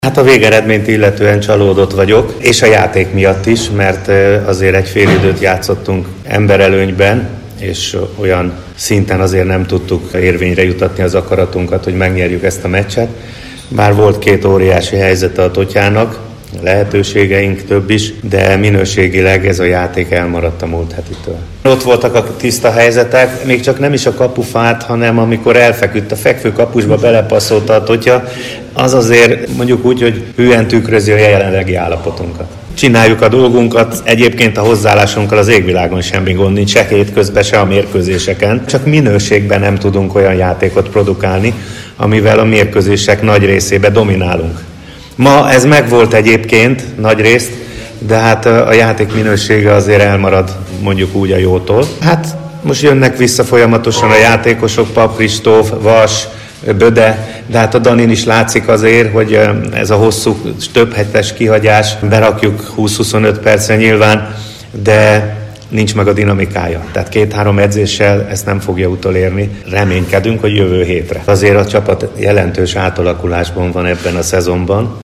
Hát a végeredményt illetően csalódott vagyok, és a játék miatt is, mert azért egy fél időt játszottunk emberelőnyben, és olyan szinten azért nem tudtuk érvényre jutatni az akaratunkat, hogy megnyerjük ezt a meccset. Bár volt két óriási helyzete a Totyának, lehetőségeink több is, de minőségileg ez a játék elmaradt a múlt hetitől. Ott voltak a tiszta helyzetek, még csak nem is a kapufát, hanem amikor elfeküdt a fekvő kapusba, belepasszolta a Totya, az azért mondjuk úgy, hogy hűen tükrözi a jelenlegi állapotunkat. Csináljuk a dolgunkat, egyébként a hozzáállásunkkal az égvilágon semmi gond nincs, se hétközben, se a mérkőzéseken. Csak minőségben nem tudunk olyan játékot produkálni, amivel a mérkőzések nagy részében dominálunk. Ma ez megvolt egyébként nagy részt, de hát a játék minősége azért elmarad mondjuk úgy a jótól. Hát most jönnek vissza folyamatosan a játékosok, Pap Kristóf, Vas, Böde, de hát a Danin is látszik azért, hogy ez a hosszú, több hetes kihagyás, berakjuk 20-25 percre nyilván, de nincs meg a dinamikája. Tehát 2-3 edzéssel ezt nem fogja utolérni. Reménykedünk, hogy jövő hétre. Azért a csapat jelentős átalakulásban van ebben a szezonban.